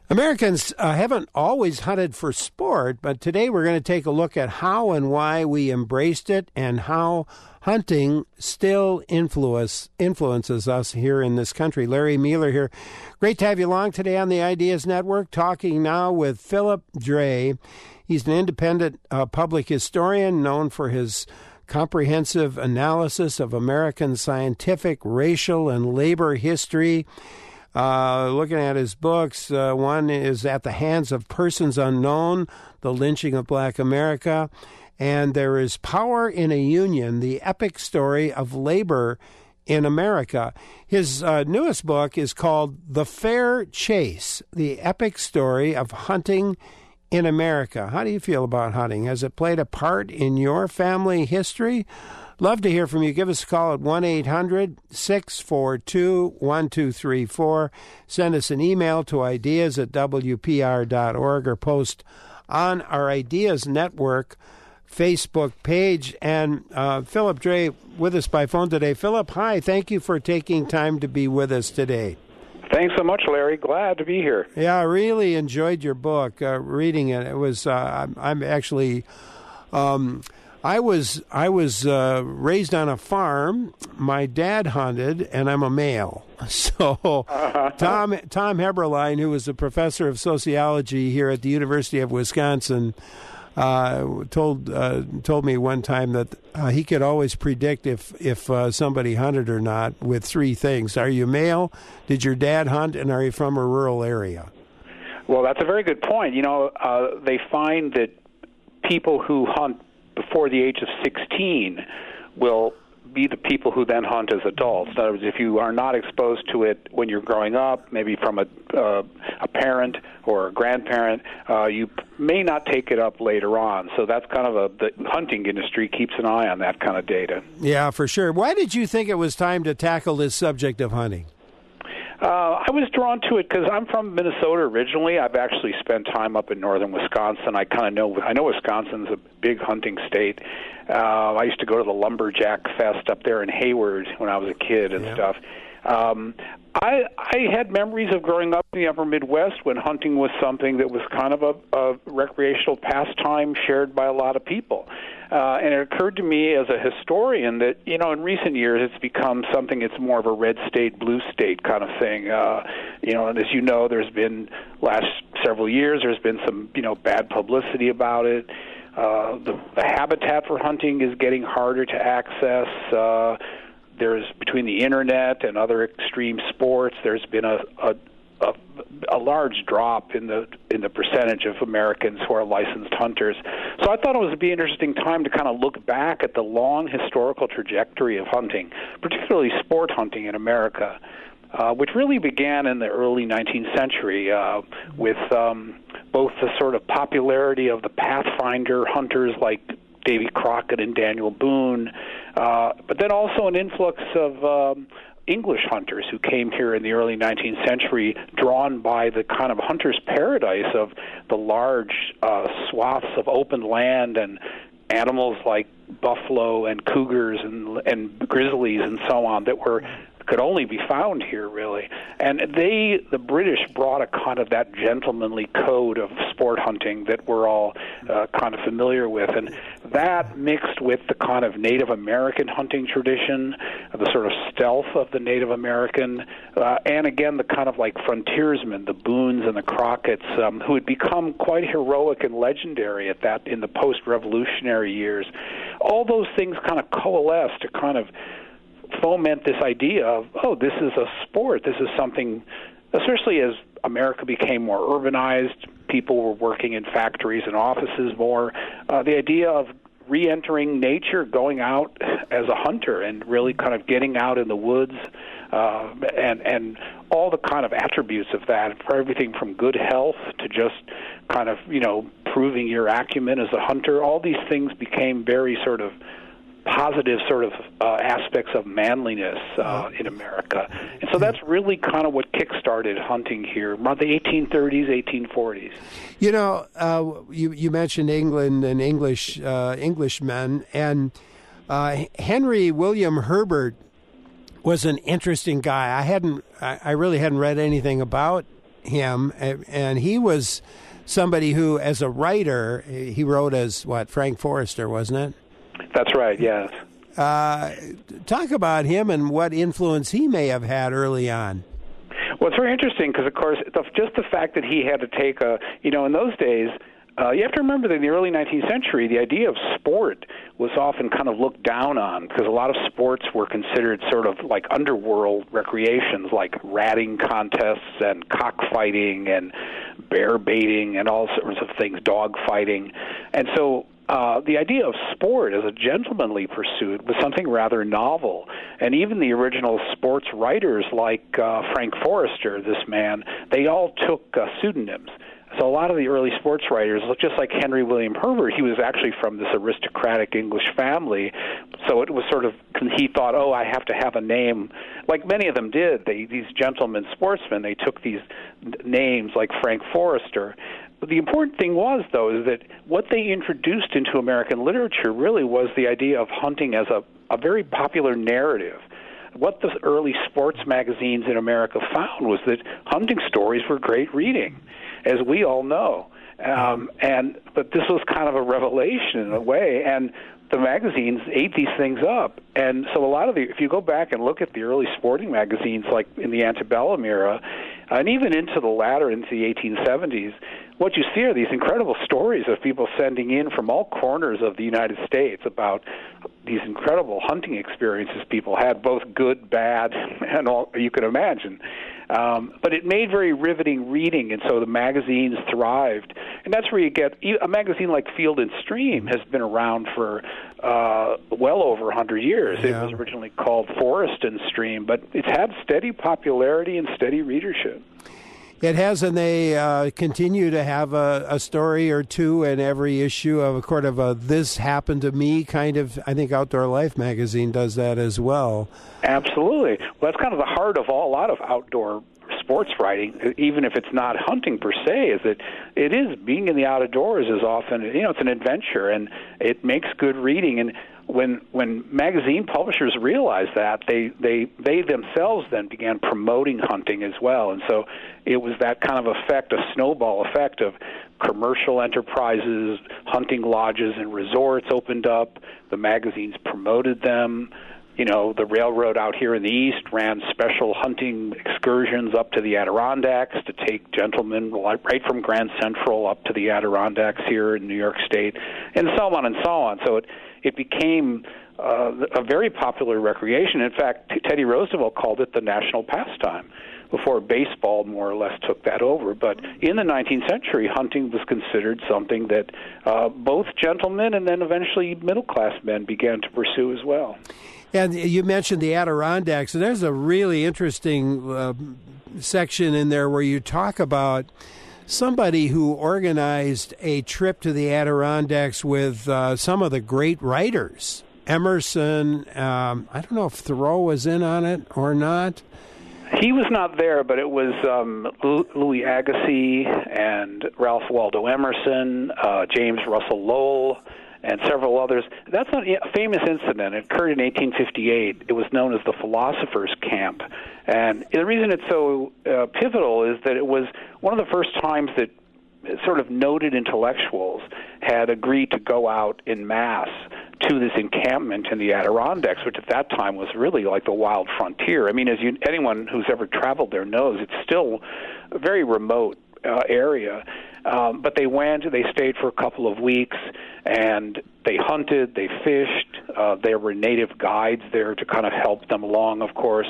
Americans haven't always hunted for sport, but today we're going to take a look at how and why we embraced it and how hunting still influences us here in this country. Larry Mueller here. Great to have you along today on the Ideas Network, talking now with Philip Dray. He's an independent public historian known for his comprehensive analysis of American scientific, racial, and labor history. Looking at his books, one is At the Hands of Persons Unknown, The Lynching of Black America, and there is Power in a Union, the epic story of labor in America. His newest book is called The Fair Chase, the epic story of hunting in America. How do you feel about hunting? Has it played a part in your family history? Love to hear from you. Give us a call at 1-800-642-1234. Send us an email to ideas@wpr.org or post on our Ideas Network Facebook page. And Philip Dray with us by phone today. Philip, hi. Thank you for taking time to be with us today. Thanks so much, Larry. Glad to be here. Yeah, I really enjoyed your book. Reading it, it was. I'm actually. I was raised on a farm. My dad hunted, and I'm a male. So Tom Heberlein, who was a professor of sociology here at the University of Wisconsin, told me one time that he could always predict if somebody hunted or not with three things: are you male? Did your dad hunt? And are you from a rural area? Well, that's a very good point. You know, they find that people who hunt before the age of 16 will be the people who then hunt as adults. In other words, if you are not exposed to it when you're growing up, maybe from a parent or a grandparent, you may not take it up later on. So that's kind of the hunting industry keeps an eye on that kind of data. Yeah, for sure. Why did you think it was time to tackle this subject of hunting? I was drawn to it because I'm from Minnesota originally. I've actually spent time up in northern Wisconsin. I know Wisconsin's a big hunting state. I used to go to the Lumberjack Fest up there in Hayward when I was a kid and stuff. I had memories of growing up in the upper Midwest when hunting was something that was kind of a recreational pastime shared by a lot of people. And it occurred to me as a historian that, you know, in recent years it's become something that's more of a red state, blue state kind of thing. You know, and as you know, there's been last several years, there's been some, you know, bad publicity about it. The habitat for hunting is getting harder to access. There's between the internet and other extreme sports, there's been a large drop in the percentage of Americans who are licensed hunters. So I thought it would be an interesting time to kind of look back at the long historical trajectory of hunting, particularly sport hunting in America, which really began in the early 19th century with both the sort of popularity of the Pathfinder hunters like Davy Crockett and Daniel Boone, but then also an influx of English hunters who came here in the early 19th century, drawn by the kind of hunter's paradise of the large swaths of open land and animals like buffalo and cougars and grizzlies and so on that could only be found here, really. And the British brought a kind of that gentlemanly code of sport hunting that we're all kind of familiar with. And that mixed with the kind of Native American hunting tradition, the sort of stealth of the Native American, and again, the kind of like frontiersmen, the Boones and the Crockett's, who had become quite heroic and legendary in the post-revolutionary years. All those things kind of coalesced to kind of foment this idea of, this is a sport. This is something, especially as America became more urbanized, people were working in factories and offices more. The idea of re-entering nature, going out as a hunter and really kind of getting out in the woods, and all the kind of attributes of that, for everything from good health to just kind of, you know, proving your acumen as a hunter. All these things became very sort of positive sort of aspects of manliness in America. And so that's really kind of what kick-started hunting here around the 1830s, 1840s. You know, you mentioned England and Englishmen, and Henry William Herbert was an interesting guy. I really hadn't read anything about him, and he was somebody who, as a writer, he wrote as, Frank Forrester, wasn't it? That's right, yes. Talk about him and what influence he may have had early on. Well, it's very interesting because, of course, just the fact that he had to take in those days, you have to remember that in the early 19th century, the idea of sport was often kind of looked down on because a lot of sports were considered sort of like underworld recreations, like ratting contests and cockfighting and bear baiting and all sorts of things, dog fighting. And so the idea of sport as a gentlemanly pursuit was something rather novel. And even the original sports writers like Frank Forrester, this man, they all took pseudonyms. So a lot of the early sports writers, just like Henry William Herbert, he was actually from this aristocratic English family. So it was sort of, he thought, I have to have a name. Like many of them did. These gentlemen sportsmen, they took these names like Frank Forrester. But the important thing was, though, is that what they introduced into American literature really was the idea of hunting as a very popular narrative. What the early sports magazines in America found was that hunting stories were great reading, as we all know. But this was kind of a revelation in a way, and the magazines ate these things up. And so if you go back and look at the early sporting magazines, like in the antebellum era, and even into the latter, into the 1870s, what you see are these incredible stories of people sending in from all corners of the United States about these incredible hunting experiences people had, both good, bad, and all you can imagine. But it made very riveting reading, and so the magazines thrived. And that's where you get a magazine like Field and Stream has been around for well over 100 years. Yeah. It was originally called Forest and Stream, but it's had steady popularity and steady readership. It has, and they continue to have a story or two in every issue of a this happened to me kind of. I think Outdoor Life magazine does that as well. Absolutely. Well, that's kind of the heart of a lot of outdoor sports writing, even if it's not hunting per se, is that it is being in the outdoors is often, it's an adventure, and it makes good reading. And when magazine publishers realized that, they themselves then began promoting hunting as well. And so it was that kind of effect, a snowball effect of commercial enterprises, hunting lodges and resorts opened up, the magazines promoted them. The railroad out here in the east ran special hunting excursions up to the Adirondacks to take gentlemen right from Grand Central up to the Adirondacks here in New York State, and so on and so on. So it became a very popular recreation. In fact, Teddy Roosevelt called it the national pastime before baseball more or less took that over. But in the 19th century, hunting was considered something that both gentlemen and then eventually middle-class men began to pursue as well. And you mentioned the Adirondacks, and there's a really interesting section in there where you talk about somebody who organized a trip to the Adirondacks with some of the great writers. Emerson, I don't know if Thoreau was in on it or not. He was not there, but it was Louis Agassiz and Ralph Waldo Emerson, James Russell Lowell, and several others. That's a famous incident. It occurred in 1858. It was known as the Philosopher's Camp. And the reason it's so pivotal is that it was one of the first times that sort of noted intellectuals had agreed to go out in mass to this encampment in the Adirondacks, which at that time was really like the wild frontier. I mean, anyone who's ever traveled there knows, it's still a very remote area. But they went, they stayed for a couple of weeks, and they hunted, they fished. There were native guides there to kind of help them along, of course.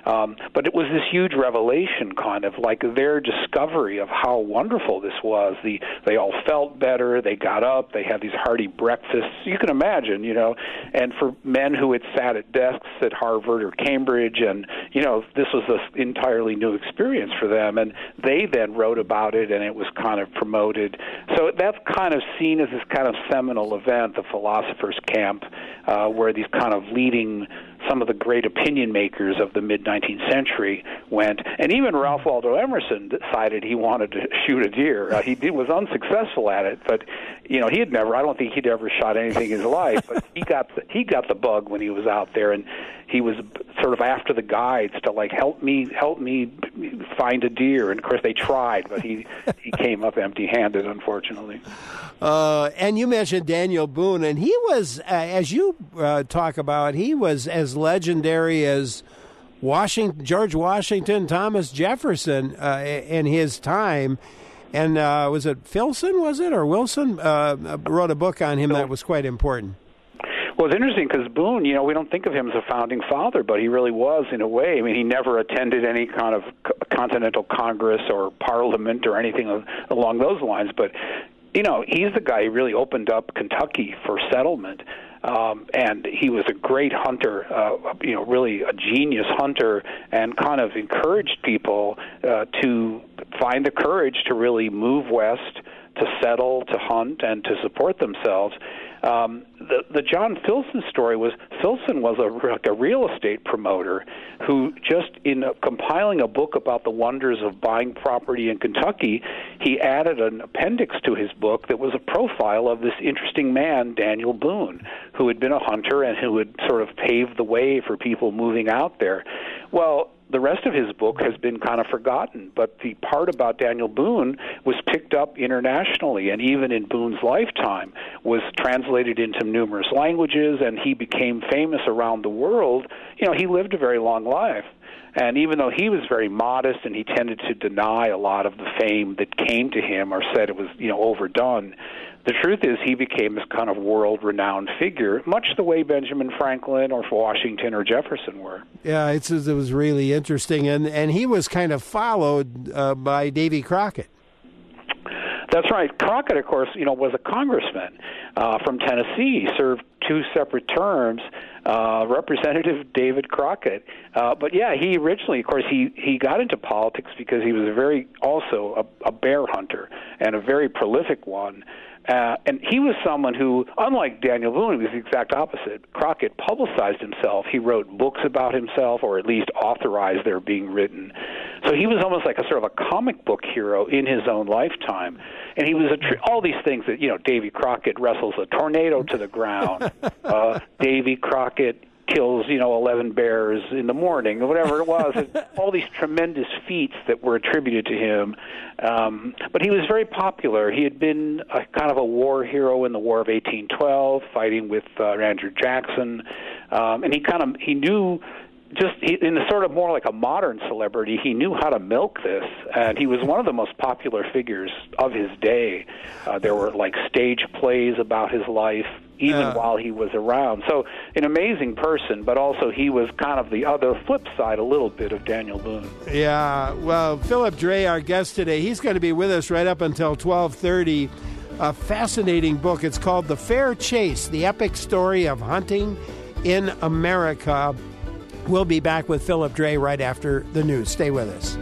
But it was this huge revelation, kind of like their discovery of how wonderful this was. They all felt better, they got up, they had these hearty breakfasts. You can imagine, and for men who had sat at desks at Harvard or Cambridge, and, this was an entirely new experience for them. And they then wrote about it, and it was kind of promoted. So that's kind of seen as this kind of seminal event, the Philosopher's Camp, where these kind of leading some of the great opinion makers of the mid-19th century went. And even Ralph Waldo Emerson decided he wanted to shoot a deer. He was unsuccessful at it, but I don't think he'd ever shot anything in his life. But he got the bug when he was out there, and he was sort of after the guides to help me find a deer. And of course they tried, but he came up empty-handed, unfortunately. And you mentioned Daniel Boone, and he was, as you talk about, he was as legendary as George Washington, Thomas Jefferson in his time. And was it Filson, or Wilson, wrote a book on him that was quite important. Well, it's interesting because Boone, we don't think of him as a founding father, but he really was in a way. I mean, he never attended any kind of Continental Congress or Parliament or anything along those lines. But, he's the guy who really opened up Kentucky for settlement. And he was a great hunter, really a genius hunter, and kind of encouraged people to find the courage to really move west, to settle, to hunt, and to support themselves. The John Filson story was Filson was a real estate promoter who just in compiling a book about the wonders of buying property in Kentucky, he added an appendix to his book that was a profile of this interesting man, Daniel Boone, who had been a hunter and who had sort of paved the way for people moving out there. Well, the rest of his book has been kind of forgotten, but the part about Daniel Boone was picked up internationally, and even in Boone's lifetime was translated into numerous languages, and he became famous around the world. He lived a very long life. And even though he was very modest and he tended to deny a lot of the fame that came to him or said it was, overdone, the truth is he became this kind of world-renowned figure, much the way Benjamin Franklin or Washington or Jefferson were. Yeah, it was really interesting. And he was kind of followed by Davy Crockett. That's right. Crockett, of course, was a congressman from Tennessee. He served 2 separate terms. Representative David Crockett. But yeah, he originally, of course, he got into politics because he was also a bear hunter and a very prolific one. And he was someone who, unlike Daniel Boone, was the exact opposite. Crockett publicized himself. He wrote books about himself, or at least authorized their being written. So he was almost like a sort of a comic book hero in his own lifetime. And he was all these things that, Davy Crockett wrestles a tornado to the ground. Davy Crockett kills, 11 bears in the morning, or whatever it was. All these tremendous feats that were attributed to him. But he was very popular. He had been a kind of a war hero in the War of 1812, fighting with Andrew Jackson. And he knew, in the sort of more like a modern celebrity, he knew how to milk this, and he was one of the most popular figures of his day. There were stage plays about his life, even while he was around. So an amazing person, but also he was kind of the other flip side a little bit of Daniel Boone. Yeah, well, Philip Dray, our guest today, he's going to be with us right up until 12:30. A fascinating book. It's called The Fair Chase, the epic story of hunting in America. We'll be back with Philip Dray right after the news. Stay with us.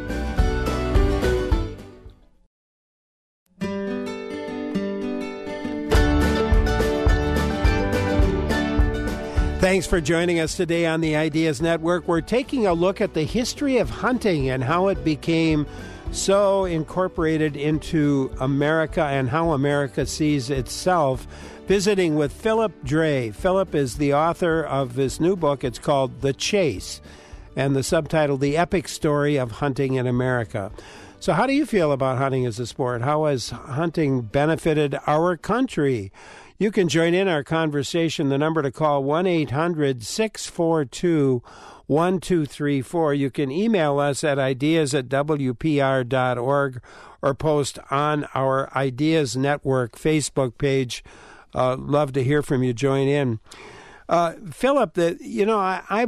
Thanks for joining us today on the Ideas Network. We're taking a look at the history of hunting and how it became so incorporated into America and how America sees itself. Visiting with Philip Dray. Philip is the author of this new book. It's called The Chase, and the subtitle, The Epic Story of Hunting in America. So how do you feel about hunting as a sport? How has hunting benefited our country? You can join in our conversation. The number to call, 1-800-642-1234. You can email us at ideas@wpr.org or post on our Ideas Network Facebook page. Love to hear from you. Join in. Philip, I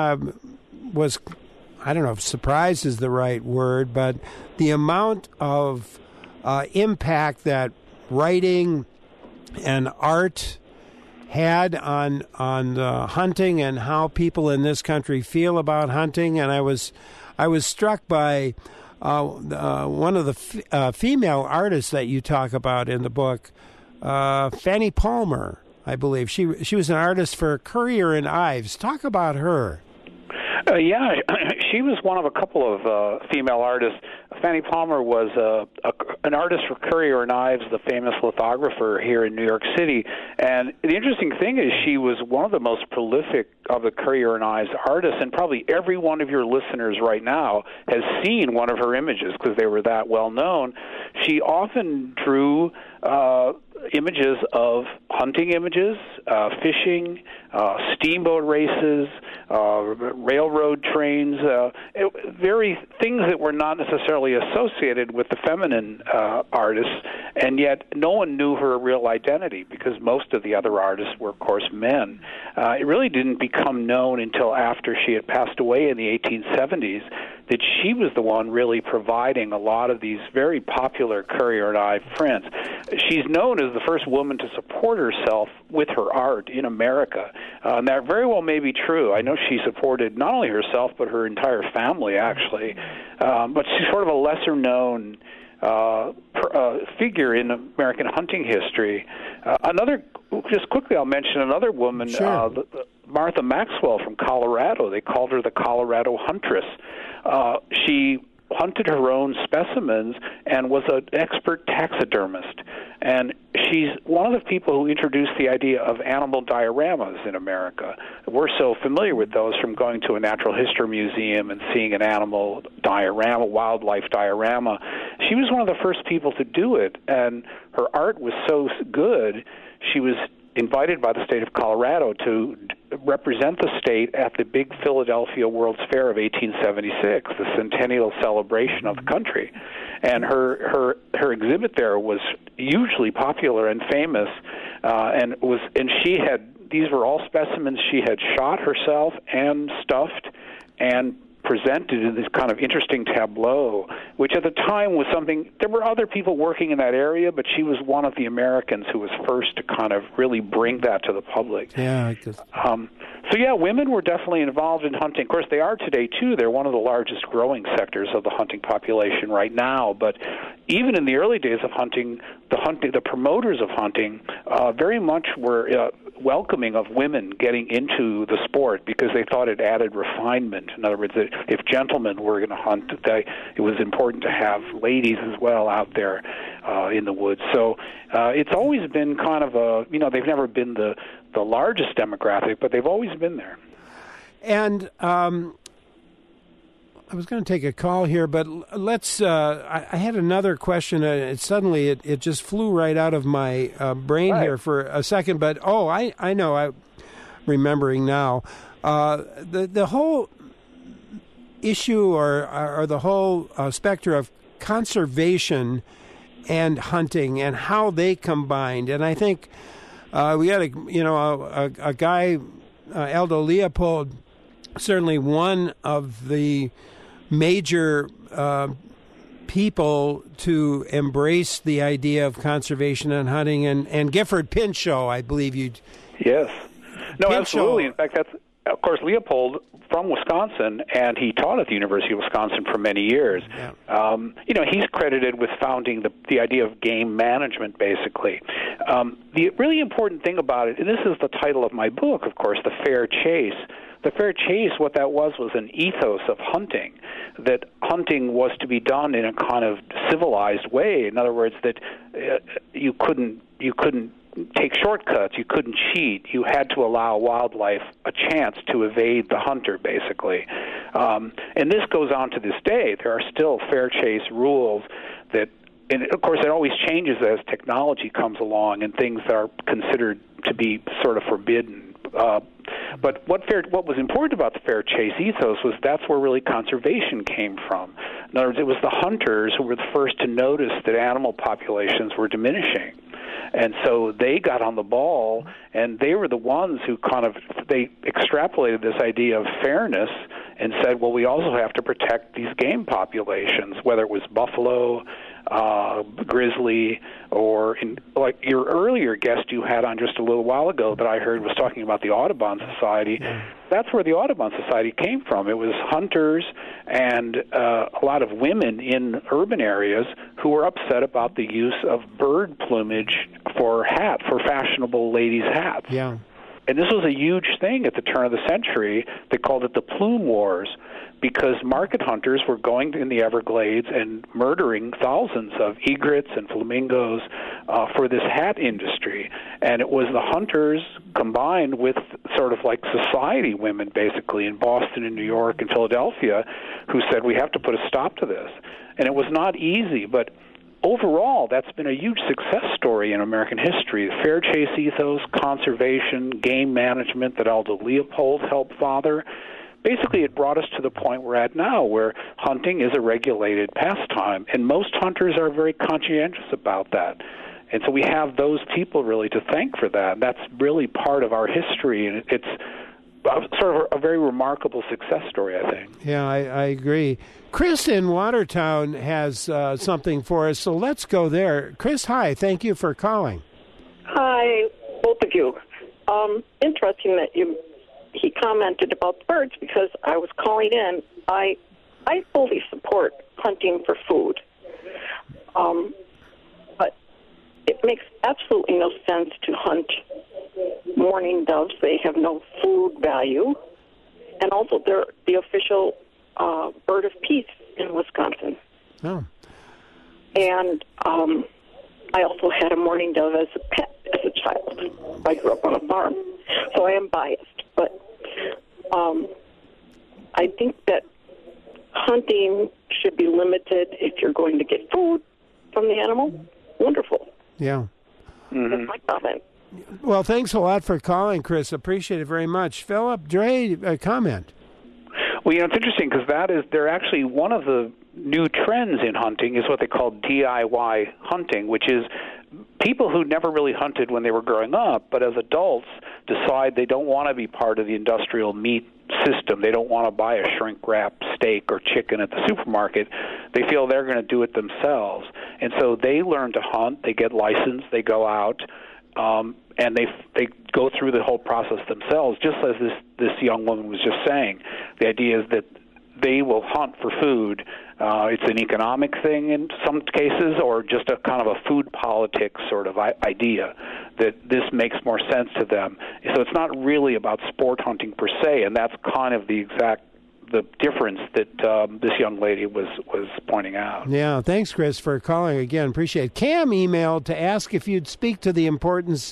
don't know if surprised is the right word, but the amount of impact that writing and art had on hunting and how people in this country feel about hunting. And I was struck by one of the female artists that you talk about in the book, Fanny Palmer. I believe. She was an artist for Currier and Ives. Talk about her. Yeah, she was one of a couple of female artists. Fanny Palmer was an artist for Currier and Ives, the famous lithographer here in New York City. And the interesting thing is she was one of the most prolific of the Currier and Ives artists, and probably every one of your listeners right now has seen one of her images because they were that well known. She often drew images of hunting images, fishing, steamboat races, railroad trains, very things that were not necessarily associated with the feminine artists, and yet no one knew her real identity because most of the other artists were, of course, men. It really didn't become known until after she had passed away in the 1870s that she was the one really providing a lot of these very popular Currier and Ives prints. She's known as the first woman to support herself with her art in America, and that very well may be true. I know she supported not only herself but her entire family, actually, but she's sort of a lesser-known figure in American hunting history. Just quickly, I'll mention another woman, sure. Martha Maxwell from Colorado. They called her the Colorado Huntress. She hunted her own specimens and was an expert taxidermist. And she's one of the people who introduced the idea of animal dioramas in America. We're so familiar with those from going to a natural history museum and seeing an animal diorama, wildlife diorama. She was one of the first people to do it, and her art was so good, she was invited by the state of Colorado to represent the state at the big Philadelphia World's Fair of 1876, the centennial celebration of the country. And her exhibit there was hugely popular and famous, and these were all specimens she had shot herself and stuffed and presented in this kind of interesting tableau, which at the time was something, there were other people working in that area, but she was one of the Americans who was first to kind of really bring that to the public. Yeah, So yeah, women were definitely involved in hunting. Of course, they are today too. They're one of the largest growing sectors of the hunting population right now. But even in the early days of hunting, the promoters of hunting very much were welcoming of women getting into the sport because they thought it added refinement. In other words, that if gentlemen were going to hunt, it was important to have ladies as well out there in the woods. So it's always been kind of they've never been the largest demographic, but they've always been there. And I was going to take a call here, but let's. I had another question. Suddenly, it just flew right out of my brain here for a second. But I know. I'm remembering now. The whole issue, or the whole specter of conservation and hunting, and how they combined. And I think we had a guy, Aldo Leopold, certainly one of the major people to embrace the idea of conservation and hunting, and Gifford Pinchot, I believe you. Yes. No, Pinchot. Absolutely. In fact, that's, of course, Leopold from Wisconsin, and he taught at the University of Wisconsin for many years. Yeah. He's credited with founding the idea of game management, basically. The really important thing about it, and this is the title of my book, of course, The Fair Chase. The fair chase, what that was an ethos of hunting, that hunting was to be done in a kind of civilized way. In other words, that you couldn't take shortcuts, you couldn't cheat, you had to allow wildlife a chance to evade the hunter, basically. And this goes on to this day. There are still fair chase rules that, and of course it always changes as technology comes along and things are considered to be sort of forbidden. But what was important about the fair chase ethos was that's where really conservation came from. In other words, it was the hunters who were the first to notice that animal populations were diminishing. And so they got on the ball, and they were the ones who they extrapolated this idea of fairness and said, well, we also have to protect these game populations, whether it was buffalo, grizzly, or like your earlier guest you had on just a little while ago that I heard was talking about the Audubon Society. Yeah. That's where the Audubon Society came from. It was hunters and a lot of women in urban areas who were upset about the use of bird plumage for hats, for fashionable ladies' hats. Yeah. And this was a huge thing at the turn of the century. They called it the Plume Wars, because market hunters were going in the Everglades and murdering thousands of egrets and flamingos for this hat industry. And it was the hunters combined with sort of like society women, basically, in Boston and New York and Philadelphia, who said, we have to put a stop to this. And it was not easy, but overall, that's been a huge success story in American history. The fair chase ethos, conservation, game management that Aldo Leopold helped father. Basically, it brought us to the point we're at now, where hunting is a regulated pastime, and most hunters are very conscientious about that. And so we have those people really to thank for that. That's really part of our history, and it's sort of a very remarkable success story, I think. Yeah, I agree. Chris in Watertown has something for us, so let's go there. Chris, hi. Thank you for calling. Hi, both of you. Interesting that he commented about the birds, because I was calling in. I fully support hunting for food, but it makes absolutely no sense to hunt mourning doves. They have no food value, and also they're the official bird of peace in Wisconsin. Oh. And I also had a mourning dove as a pet as a child. I grew up on a farm, so I am biased. But I think that hunting should be limited if you're going to get food from the animal. Wonderful. Yeah. Mm-hmm. That's my comment. Well, thanks a lot for calling, Chris. Appreciate it very much. Philip Dre, a comment. Well, it's interesting because they're actually one of the new trends in hunting is what they call DIY hunting, which is people who never really hunted when they were growing up, but as adults decide they don't want to be part of the industrial meat system. They don't want to buy a shrink-wrapped steak or chicken at the supermarket. They feel they're going to do it themselves. And so they learn to hunt, they get licensed, they go out, and they go through the whole process themselves, just as this young woman was just saying. The idea is that they will hunt for food. It's an economic thing in some cases, or just a kind of a food politics sort of idea that this makes more sense to them. So it's not really about sport hunting per se, and that's kind of the difference that this young lady was pointing out. Yeah, thanks, Chris, for calling again. Appreciate it. Cam emailed to ask if you'd speak to the importance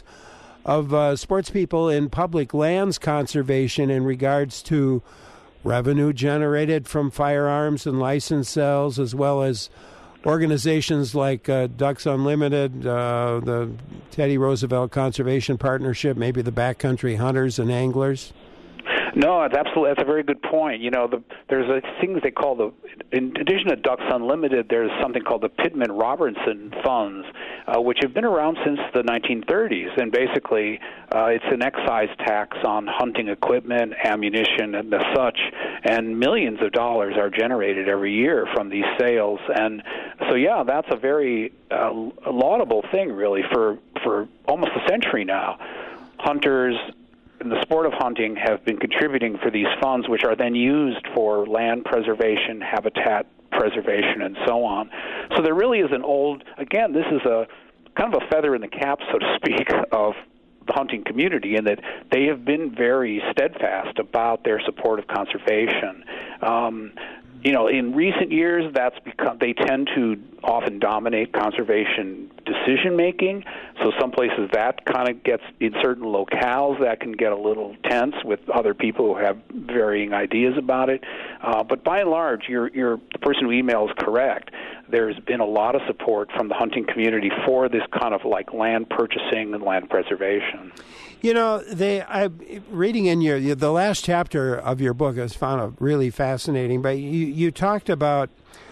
of sports people in public lands conservation in regards to revenue generated from firearms and license sales, as well as organizations like Ducks Unlimited, the Teddy Roosevelt Conservation Partnership, maybe the Backcountry Hunters and Anglers. No, that's a very good point. There's things they call in addition to Ducks Unlimited, there's something called the Pittman Robertson Funds, which have been around since the 1930s. And basically, it's an excise tax on hunting equipment, ammunition, and the such. And millions of dollars are generated every year from these sales. And so, yeah, that's a very laudable thing, really, for almost a century now. Hunters in the sport of hunting have been contributing for these funds, which are then used for land preservation, habitat preservation, and so on. So there really is again, this is a kind of a feather in the cap, so to speak, of the hunting community, in that they have been very steadfast about their support of conservation. In recent years, they tend to often dominate conservation decision-making. So some places that kind of gets, in certain locales, that can get a little tense with other people who have varying ideas about it. But by and large, the person who emails correct. There's been a lot of support from the hunting community for this kind of like land purchasing and land preservation. I'm reading in the last chapter of your book, I found it really fascinating, but you talked about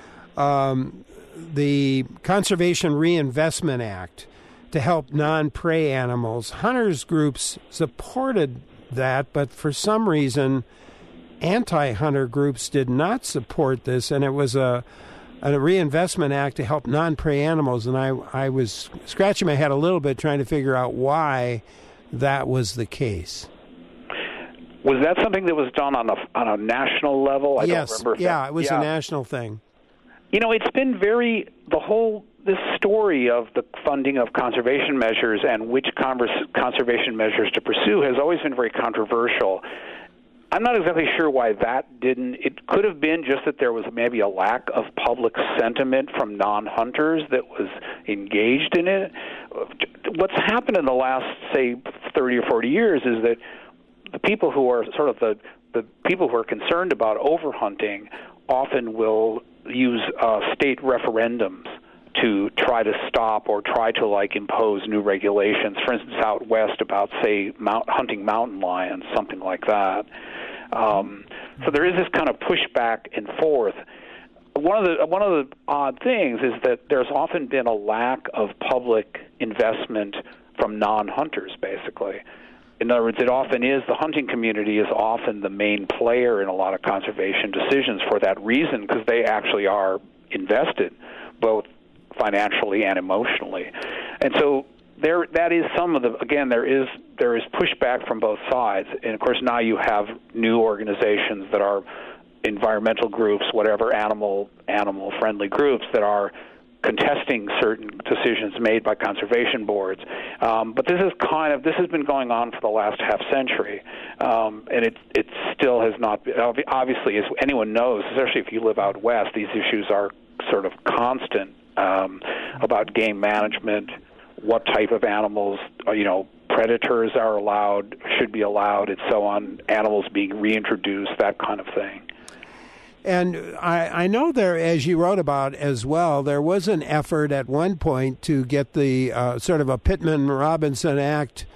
the Conservation Reinvestment Act to help non-prey animals. Hunters groups supported that, but for some reason, anti-hunter groups did not support this, and it was a reinvestment act to help non-prey animals, and I was scratching my head a little bit trying to figure out why that was the case. Was that something that was done on a national level? Yes, don't remember. It was a national thing. It's been the whole this story of the funding of conservation measures and which conservation measures to pursue has always been very controversial. I'm not exactly sure why that didn't. It could have been just that there was maybe a lack of public sentiment from non-hunters that was engaged in it. What's happened in the last, say, 30 or 40 years is that the people who are sort of the people who are concerned about overhunting often will use state referendums to try to stop or try to impose new regulations. For instance, out west about, say, hunting mountain lions, something like that. So there is this kind of pushback and forth. One of the odd things is that there's often been a lack of public investment from non-hunters, basically. In other words, it often is the hunting community is often the main player in a lot of conservation decisions for that reason, because they actually are invested, both financially and emotionally. And so that is some of the, again, there is pushback from both sides. And of course now you have new organizations that are environmental groups, whatever, animal friendly groups that are contesting certain decisions made by conservation boards. But this has been going on for the last half century, and it still has not been, obviously, as anyone knows, especially if you live out west, these issues are sort of constant about game management, what type of animals, predators are allowed, should be allowed, and so on, animals being reintroduced, that kind of thing. And I know there, as you wrote about as well, there was an effort at one point to get the sort of a Pittman-Robertson Act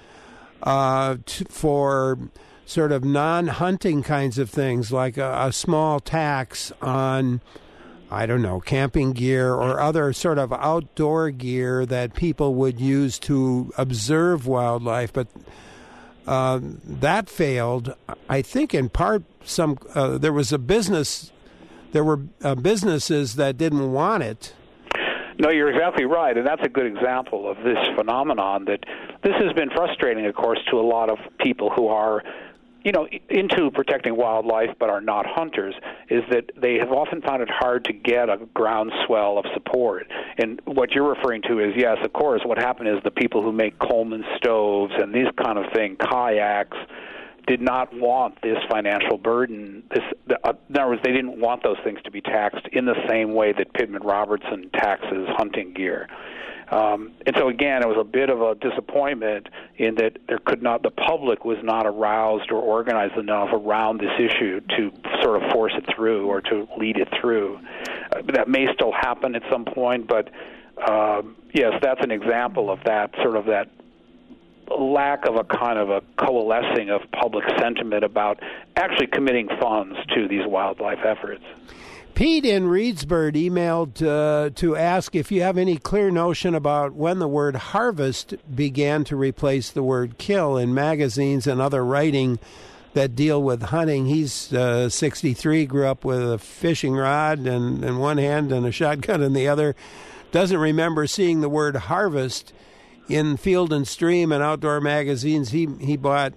for sort of non-hunting kinds of things, like a small tax on, I don't know, camping gear or other sort of outdoor gear that people would use to observe wildlife. But that failed. I think in part there was a business. There were businesses that didn't want it. No, you're exactly right, and that's a good example of this phenomenon. That this has been frustrating, of course, to a lot of people who are, into protecting wildlife but are not hunters, is that they have often found it hard to get a groundswell of support. And what you're referring to is, yes, of course, what happened is the people who make Coleman stoves and these kind of thing, kayaks, did not want this financial burden. In other words, they didn't want those things to be taxed in the same way that Pittman-Robertson taxes hunting gear. And so again, it was a bit of a disappointment in that the public was not aroused or organized enough around this issue to sort of force it through or to lead it through. That may still happen at some point, but yes, that's an example of that sort of that lack of a kind of a coalescing of public sentiment about actually committing funds to these wildlife efforts. Pete in Reedsburg emailed to ask if you have any clear notion about when the word harvest began to replace the word kill in magazines and other writing that deal with hunting. He's 63, grew up with a fishing rod in one hand and a shotgun in the other. Doesn't remember seeing the word harvest in Field and Stream and outdoor magazines he bought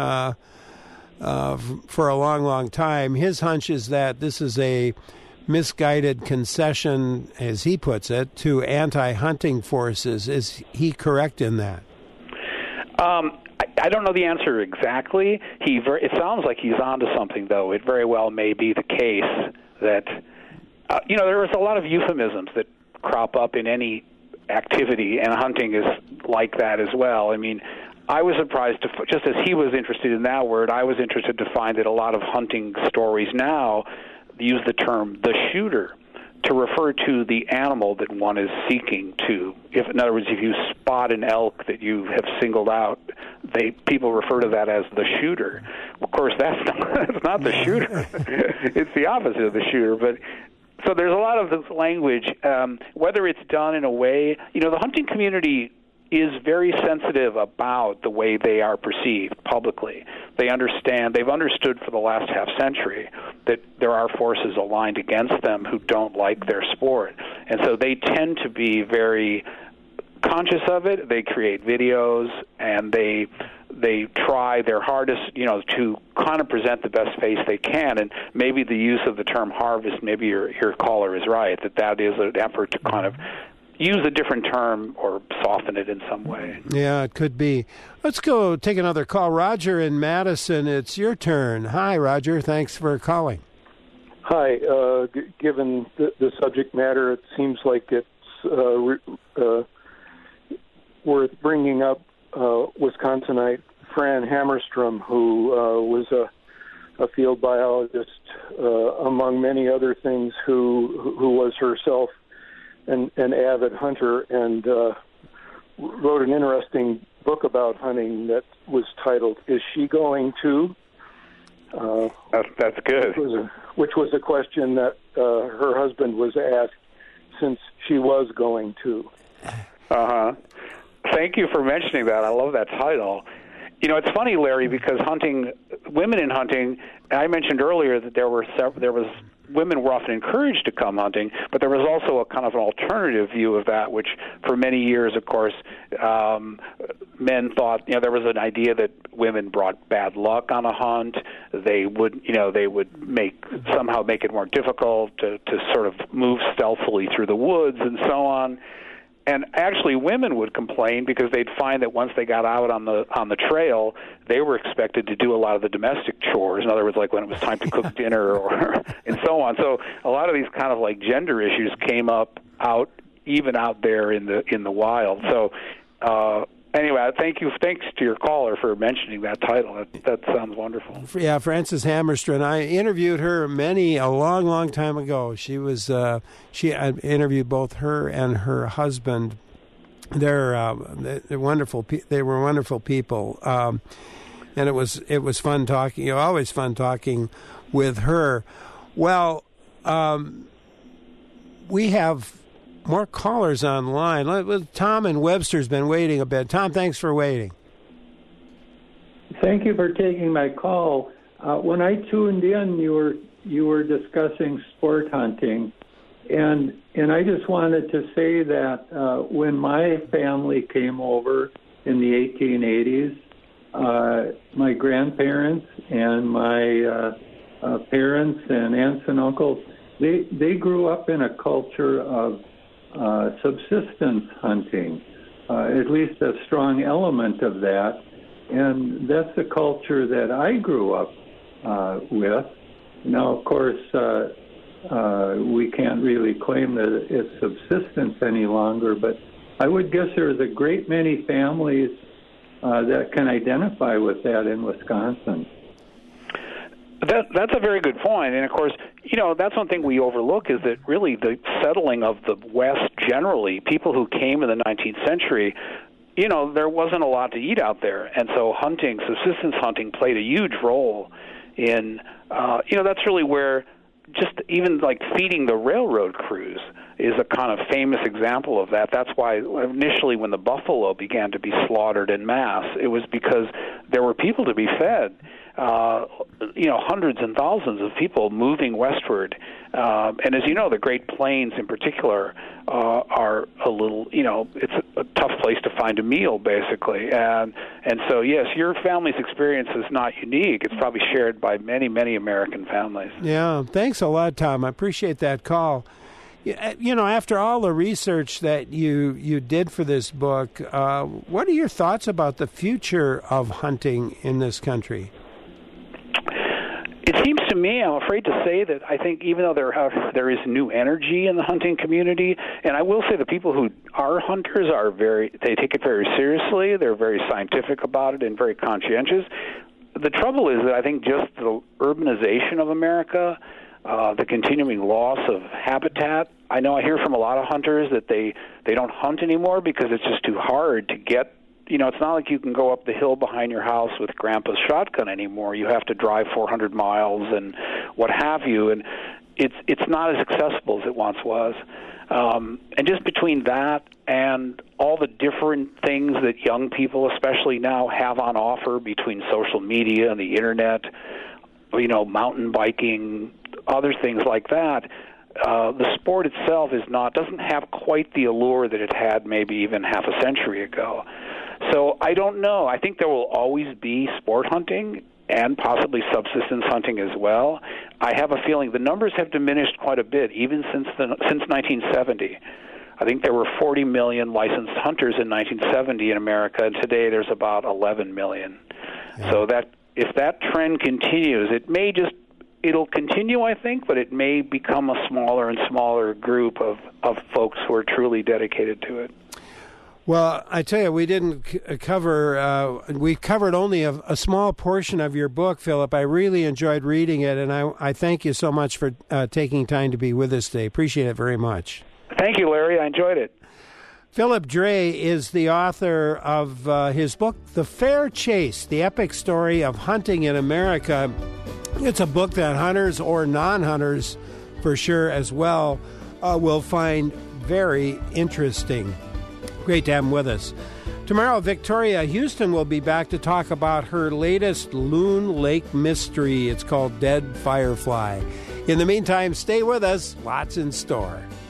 for a long, long time. His hunch is that this is a misguided concession, as he puts it, to anti-hunting forces. Is he correct in that? I don't know the answer exactly. It sounds like he's onto something, though. It very well may be the case that, there is a lot of euphemisms that crop up in any activity, and hunting is like that as well. I mean, I was surprised just as he was interested in that word, I was interested to find that a lot of hunting stories now use the term the shooter to refer to the animal that one is seeking to. In other words, if you spot an elk that you have singled out, people refer to that as the shooter. Of course, that's not the shooter. It's the opposite of the shooter, but so there's a lot of this language, whether it's done in a way, the hunting community is very sensitive about the way they are perceived publicly. They've understood for the last half century that there are forces aligned against them who don't like their sport. And so they tend to be very conscious of it. They create videos and they try their hardest, to kind of present the best face they can. And maybe the use of the term harvest, maybe your caller is right, that is an effort to kind of use a different term or soften it in some way. Yeah, it could be. Let's go take another call. Roger in Madison, it's your turn. Hi, Roger. Thanks for calling. Hi. Given the subject matter, it seems like it's worth bringing up Wisconsinite Fran Hammerstrom, who was a field biologist, among many other things, who was herself an avid hunter, and wrote an interesting book about hunting that was titled "Is She Going To?" That's good. Which was a question that her husband was asked since she was going to. Thank you for mentioning that. I love that title. You know, it's funny, Larry, because women in hunting, I mentioned earlier that there was women were often encouraged to come hunting, but there was also a kind of an alternative view of that, which for many years, of course, men thought, there was an idea that women brought bad luck on a hunt. They would somehow make it more difficult to sort of move stealthily through the woods and so on. And actually, women would complain because they'd find that once they got out on the trail, they were expected to do a lot of the domestic chores. In other words, like when it was time to cook dinner and so on. So a lot of these kind of like gender issues came up even out there in the wild. So anyway, thanks to your caller for mentioning that title. That sounds wonderful. Yeah, Frances Hammerstrom. I interviewed her a long time ago. She was I interviewed both her and her husband. They're wonderful. They were wonderful people, and it was fun talking. Always fun talking with her. Well, we have more callers online. Tom in Webster's been waiting a bit. Tom, thanks for waiting. Thank you for taking my call. When I tuned in, you were discussing sport hunting, and I just wanted to say that when my family came over in the 1880s, my grandparents and my parents and aunts and uncles, they grew up in a culture of subsistence hunting, at least a strong element of that. And that's the culture that I grew up with. Now, of course, we can't really claim that it's subsistence any longer, but I would guess there's a great many families that can identify with that in Wisconsin. That's a very good point. And, of course, that's one thing we overlook is that really the settling of the West generally, people who came in the 19th century, there wasn't a lot to eat out there. And so subsistence hunting played a huge role in, that's really where just even like feeding the railroad crews is a kind of famous example of that. That's why initially when the buffalo began to be slaughtered en masse, it was because there were people to be fed. Hundreds and thousands of people moving westward. And as you know, the Great Plains in particular are a little, it's a tough place to find a meal, basically. And so, yes, your family's experience is not unique. It's probably shared by many, many American families. Yeah, thanks a lot, Tom. I appreciate that call. After all the research that you did for this book, what are your thoughts about the future of hunting in this country? It seems to me, I'm afraid to say that I think even though there is new energy in the hunting community, and I will say the people who are hunters they take it very seriously, they're very scientific about it and very conscientious. The trouble is that I think just the urbanization of America, the continuing loss of habitat. I know I hear from a lot of hunters that they don't hunt anymore because it's just too hard to get. It's not like you can go up the hill behind your house with Grandpa's shotgun anymore. You have to drive 400 miles and what have you, and it's not as accessible as it once was. And just between that and all the different things that young people, especially now, have on offer between social media and the internet, mountain biking, other things like that, the sport itself doesn't have quite the allure that it had maybe even half a century ago. So I don't know. I think there will always be sport hunting and possibly subsistence hunting as well. I have a feeling the numbers have diminished quite a bit, even since 1970. I think there were 40 million licensed hunters in 1970 in America, and today there's about 11 million. Yeah. So that if that trend continues, it'll continue, I think, but it may become a smaller and smaller group of folks who are truly dedicated to it. Well, I tell you, we didn't cover, we covered only a small portion of your book, Philip. I really enjoyed reading it, and I thank you so much for taking time to be with us today. Appreciate it very much. Thank you, Larry. I enjoyed it. Philip Dray is the author of his book, The Fair Chase, the epic story of hunting in America. It's a book that hunters or non-hunters, for sure as well, will find very interesting. Great to have him with us. Tomorrow, Victoria Houston will be back to talk about her latest Loon Lake mystery. It's called Dead Firefly. In the meantime, stay with us. Lots in store.